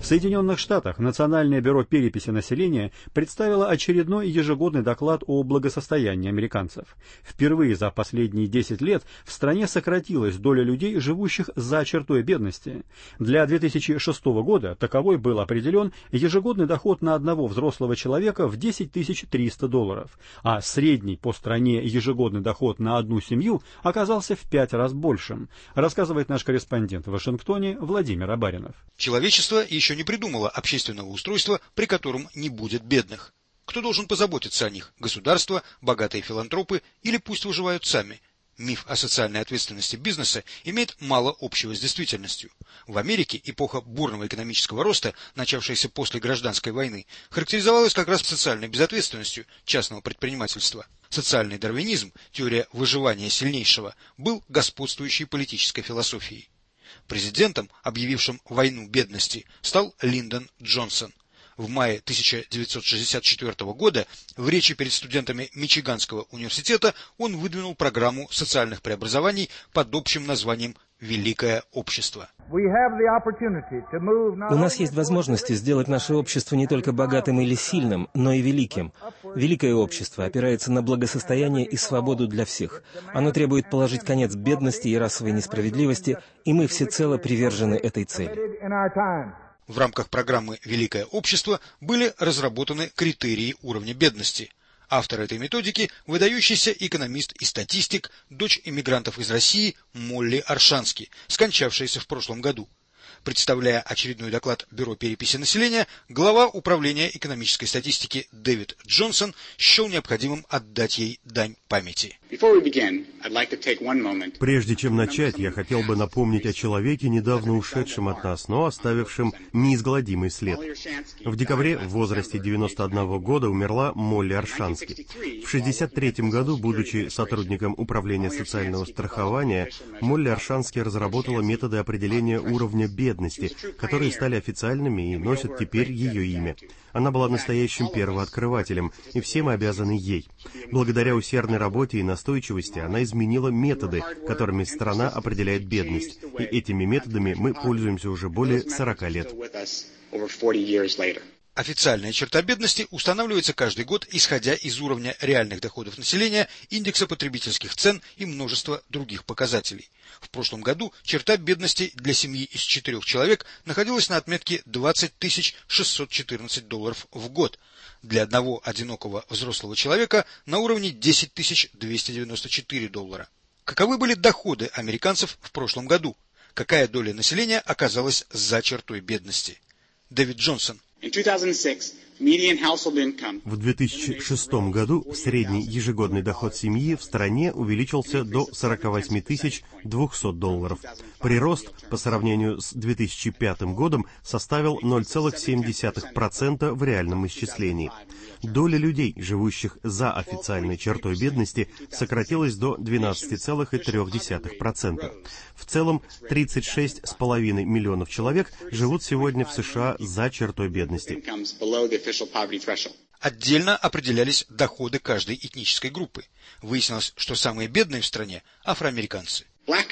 Соединенных Штатах Национальное бюро переписи населения представило очередной ежегодный доклад о благосостоянии американцев. Впервые за последние 10 лет в стране сократилась доля людей, живущих за чертой бедности. Для 2006 года таковой был определен ежегодный доход на одного взрослого человека в $10 300, а средний по стране ежегодный доход на одну семью оказался в 5 раз большим, рассказывает наш корреспондент в Вашингтоне Владимир Абаринов. Человечество еще не придумало общественного устройства, при котором не будет бедных. Кто должен позаботиться о них? Государство, богатые филантропы или пусть выживают сами? Миф о социальной ответственности бизнеса имеет мало общего с действительностью. В Америке эпоха бурного экономического роста, начавшаяся после гражданской войны, характеризовалась как раз социальной безответственностью частного предпринимательства. Социальный дарвинизм, теория выживания сильнейшего, был господствующей политической философией. Президентом, объявившим войну бедности, стал Линдон Джонсон. В мае 1964 года в речи перед студентами Мичиганского университета он выдвинул программу социальных преобразований под общим названием «Великое общество». У нас есть возможности сделать наше общество не только богатым или сильным, но и великим. Великое общество опирается на благосостояние и свободу для всех. Оно требует положить конец бедности и расовой несправедливости, и мы всецело привержены этой цели. В рамках программы «Великое общество» были разработаны критерии уровня бедности. Автор этой методики – выдающийся экономист и статистик, дочь иммигрантов из России Молли Оршански, скончавшаяся в прошлом году. Представляя очередной доклад Бюро переписи населения, глава Управления экономической статистики Дэвид Джонсон счел необходимым отдать ей дань памяти. Прежде чем начать, я хотел бы напомнить о человеке, недавно ушедшем от нас, но оставившем неизгладимый след. В декабре в возрасте 91 года умерла Молли Оршански. В 1963 году, будучи сотрудником Управления социального страхования, Молли Оршански разработала методы определения уровня бедности, которые стали официальными и носят теперь ее имя. Она была настоящим первооткрывателем, и все мы обязаны ей. Благодаря усердной работе и настойчивости она изменила методы, которыми страна определяет бедность, и этими методами мы пользуемся уже более 40 лет. Официальная черта бедности устанавливается каждый год, исходя из уровня реальных доходов населения, индекса потребительских цен и множества других показателей. В прошлом году черта бедности для семьи из 4 человек находилась на отметке $20 614 в год. Для одного одинокого взрослого человека на уровне $10 294. Каковы были доходы американцев в прошлом году? Какая доля населения оказалась за чертой бедности? Дэвид Джонсон. В 2006 году средний ежегодный доход семьи в стране увеличился до $48 200. Прирост по сравнению с 2005 годом составил 0,7% в реальном исчислении. Доля людей, живущих за официальной чертой бедности, сократилась до 12,3%. В целом, 36,5 миллионов человек живут сегодня в США за чертой бедности. Отдельно определялись доходы каждой этнической группы. Выяснилось, что самые бедные в стране – афроамериканцы.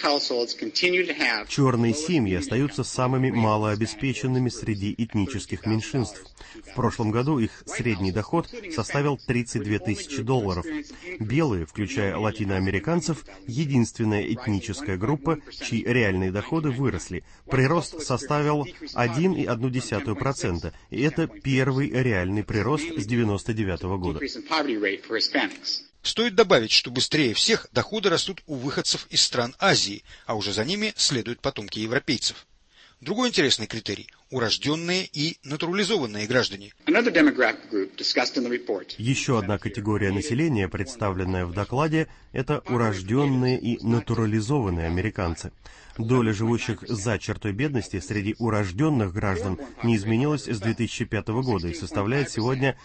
Черные семьи остаются самыми малообеспеченными среди этнических меньшинств. В прошлом году их средний доход составил $32 000. Белые, включая латиноамериканцев, единственная этническая группа, чьи реальные доходы выросли. Прирост составил 1,1%, и это первый реальный прирост с 1999 года. Стоит добавить, что быстрее всех доходы растут у выходцев из стран Азии, а уже за ними следуют потомки европейцев. Другой интересный критерий – урожденные и натурализованные граждане. Еще одна категория населения, представленная в докладе, это урожденные и натурализованные американцы. Доля живущих за чертой бедности среди урожденных граждан не изменилась с 2005 года и составляет сегодня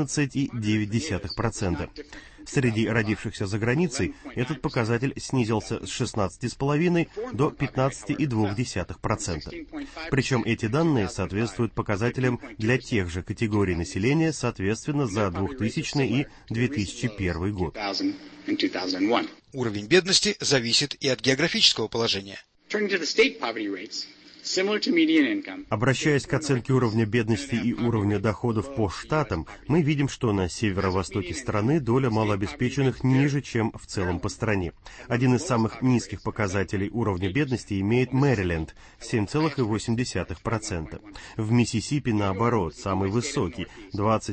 11,9%. Среди родившихся за границей этот показатель снизился с 16,5% до 15,2%. Причем эти данные соответствуют показателям для тех же категорий населения, соответственно, за 2000 и 2001 год. Уровень бедности зависит и от географического положения. Обращаясь к оценке уровня бедности и уровня доходов по штатам, мы видим, что на северо-востоке страны доля малообеспеченных ниже, чем в целом по стране. Один из самых низких показателей уровня бедности имеет Мэриленд – 7,8%. В Миссисипи, наоборот, самый высокий –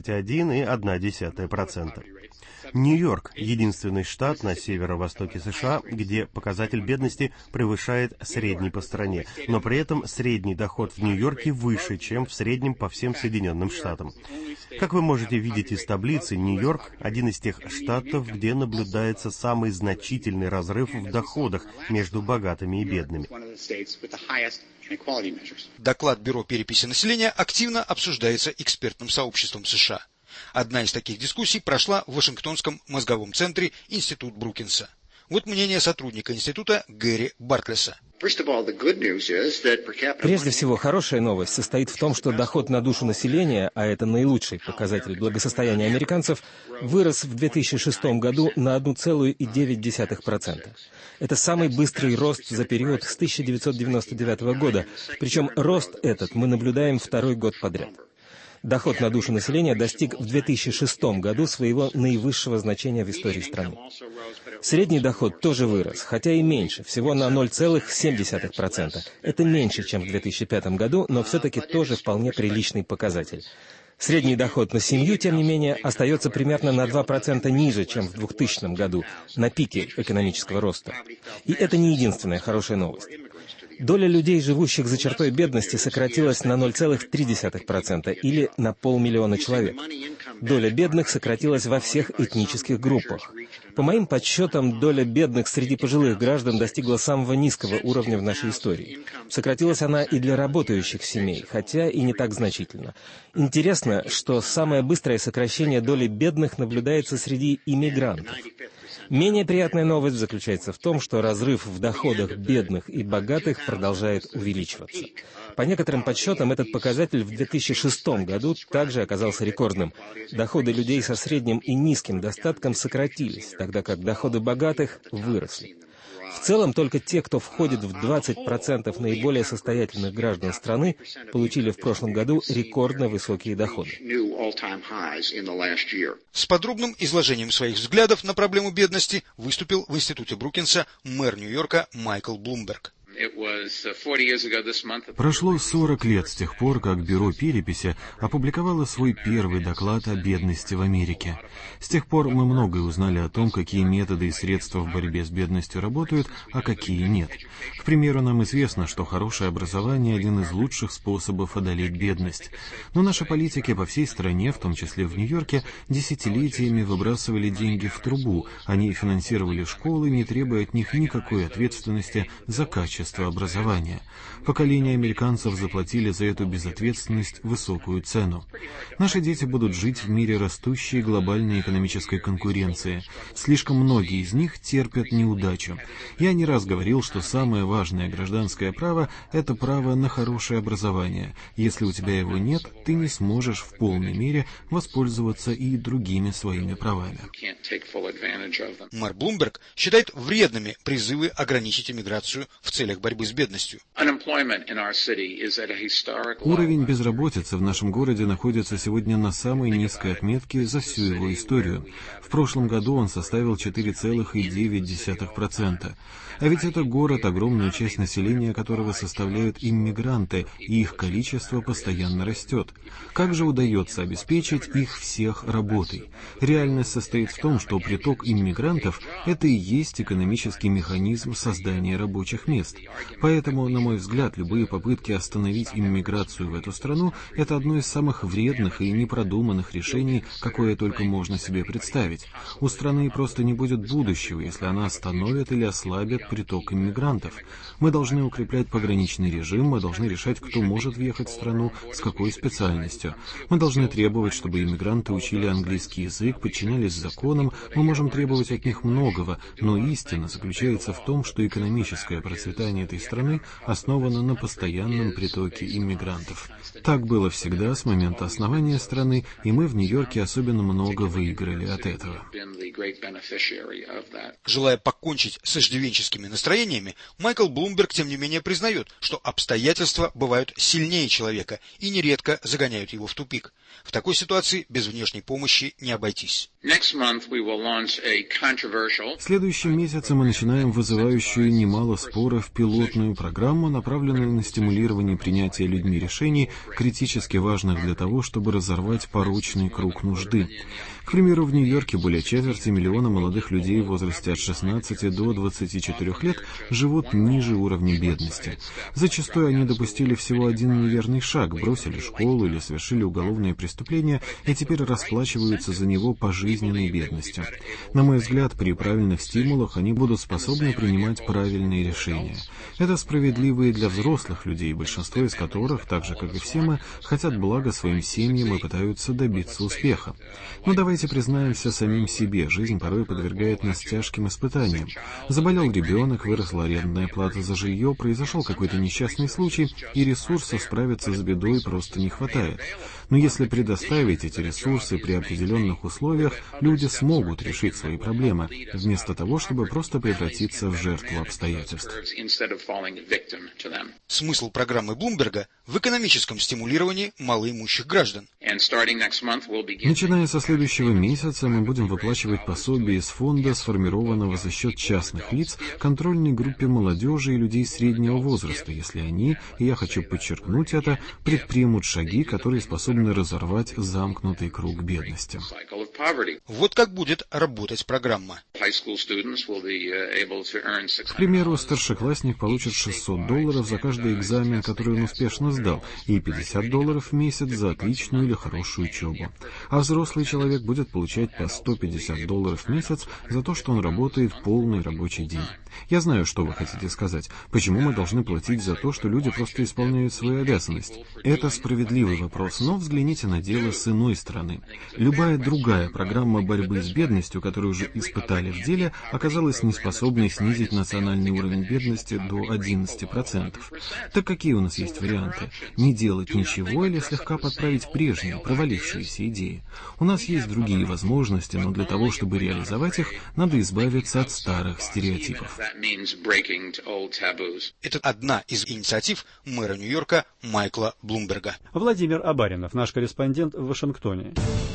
21,1%. Нью-Йорк – единственный штат на северо-востоке США, где показатель бедности превышает средний по стране, но при этом средний доход в Нью-Йорке выше, чем в среднем по всем Соединенным Штатам. Как вы можете видеть из таблицы, Нью-Йорк – один из тех штатов, где наблюдается самый значительный разрыв в доходах между богатыми и бедными. Доклад Бюро переписи населения активно обсуждается экспертным сообществом США. Одна из таких дискуссий прошла в Вашингтонском мозговом центре Институт Брукинса. Вот мнение сотрудника института Гэри Бартлеса. Прежде всего, хорошая новость состоит в том, что доход на душу населения, а это наилучший показатель благосостояния американцев, вырос в 2006 году на 1,9%. Это самый быстрый рост за период с 1999 года, причем рост этот мы наблюдаем второй год подряд. Доход на душу населения достиг в 2006 году своего наивысшего значения в истории страны. Средний доход тоже вырос, хотя и меньше, всего на 0,7%. Это меньше, чем в 2005 году, но все-таки тоже вполне приличный показатель. Средний доход на семью, тем не менее, остается примерно на 2% ниже, чем в 2000 году, на пике экономического роста. И это не единственная хорошая новость. Доля людей, живущих за чертой бедности, сократилась на 0,3% или на 500 000 человек. Доля бедных сократилась во всех этнических группах. По моим подсчетам, доля бедных среди пожилых граждан достигла самого низкого уровня в нашей истории. Сократилась она и для работающих семей, хотя и не так значительно. Интересно, что самое быстрое сокращение доли бедных наблюдается среди иммигрантов. Менее приятная новость заключается в том, что разрыв в доходах бедных и богатых продолжает увеличиваться. По некоторым подсчетам, этот показатель в 2006 году также оказался рекордным. Доходы людей со средним и низким достатком сократились, тогда как доходы богатых выросли. В целом, только те, кто входит в 20% наиболее состоятельных граждан страны, получили в прошлом году рекордно высокие доходы. С подробным изложением своих взглядов на проблему бедности выступил в Институте Брукинса мэр Нью-Йорка Майкл Блумберг. Прошло 40 лет с тех пор, как Бюро переписи опубликовало свой первый доклад о бедности в Америке. С тех пор мы многое узнали о том, какие методы и средства в борьбе с бедностью работают, а какие нет. К примеру, нам известно, что хорошее образование – один из лучших способов одолеть бедность. Но наши политики по всей стране, в том числе в Нью-Йорке, десятилетиями выбрасывали деньги в трубу. Они финансировали школы, не требуя от них никакой ответственности за качество образования. Поколения американцев заплатили за эту безответственность высокую цену. Наши дети будут жить в мире растущей глобальной экономической конкуренции. Слишком многие из них терпят неудачу. Я не раз говорил, что самое важное гражданское право – это право на хорошее образование. Если у тебя его нет, ты не сможешь в полной мере воспользоваться и другими своими правами. Мэр Блумберг считает вредными призывы ограничить иммиграцию в целях борьбы с бедностью. Уровень безработицы в нашем городе находится сегодня на самой низкой отметке за всю его историю. В прошлом году он составил 4,9%. А ведь это город, огромную часть населения которого составляют иммигранты, и их количество постоянно растет. Как же удается обеспечить их всех работой? Реальность состоит в том, что приток иммигрантов – это и есть экономический механизм создания рабочих мест. Поэтому, на мой взгляд, любые попытки остановить иммиграцию в эту страну – это одно из самых вредных и непродуманных решений, какое только можно себе представить. У страны просто не будет будущего, если она остановит или ослабит приток иммигрантов. Мы должны укреплять пограничный режим, мы должны решать, кто может въехать в страну, с какой специальностью. Мы должны требовать, чтобы иммигранты учили английский язык, подчинялись законам, мы можем требовать от них многого, но истина заключается в том, что экономическое процветание благосостояние этой страны основано на постоянном притоке иммигрантов. Так было всегда с момента основания страны, и мы в Нью-Йорке особенно много выиграли от этого. Желая покончить с иждивенческими настроениями, Майкл Блумберг, тем не менее, признает, что обстоятельства бывают сильнее человека и нередко загоняют его в тупик. В такой ситуации без внешней помощи не обойтись. В следующем месяце мы начинаем вызывающую немало споров пилотную программу, направленную на стимулирование принятия людьми решений, критически важных для того, чтобы разорвать порочный круг нужды. К примеру, в Нью-Йорке более четверти миллиона молодых людей в возрасте от 16 до 24 лет живут ниже уровня бедности. Зачастую они допустили всего один неверный шаг, бросили школу или совершили уголовное преступление и теперь расплачиваются за него пожизненной бедностью. На мой взгляд, при правильных стимулах они будут способны принимать правильные решения. Это справедливо и для взрослых людей, большинство из которых, так же как и все мы, хотят блага своим семьям и пытаются добиться успеха. Но давайте признаемся самим себе, жизнь порой подвергает нас тяжким испытаниям. Заболел ребенок, выросла арендная плата за жилье, произошел какой-то несчастный случай, и ресурсов справиться с бедой просто не хватает. Но если предоставить эти ресурсы при определенных условиях, люди смогут решить свои проблемы, вместо того, чтобы просто превратиться в жертву обстоятельств. Смысл программы Блумберга в экономическом стимулировании малоимущих граждан. Начиная со следующего месяца мы будем выплачивать пособие из фонда, сформированного за счет частных лиц, контрольной группе молодежи и людей среднего возраста, если они, и я хочу подчеркнуть это, предпримут шаги, которые способны разорвать замкнутый круг бедности. Вот как будет работать программа. К примеру, старшеклассник получит $600 за каждый экзамен, который он успешно сдал, и $50 в месяц за отличную или хорошую учебу. А взрослый человек будет получать по $150 в месяц за то, что он работает полный рабочий день. Я знаю, что вы хотите сказать. Почему мы должны платить за то, что люди просто исполняют свою обязанность? Это справедливый вопрос, но взгляните на дело с иной стороны. Любая другая программа борьбы с бедностью, которую уже испытали в деле, оказалась неспособной снизить национальный уровень бедности до 11%. Так какие у нас есть варианты? Не делать ничего или слегка подправить прежние, провалившиеся идеи? У нас есть другие возможности, но для того, чтобы реализовать их, надо избавиться от старых стереотипов. Это одна из инициатив мэра Нью-Йорка Майкла Блумберга. Владимир Абаринов, наш корреспондент в Вашингтоне.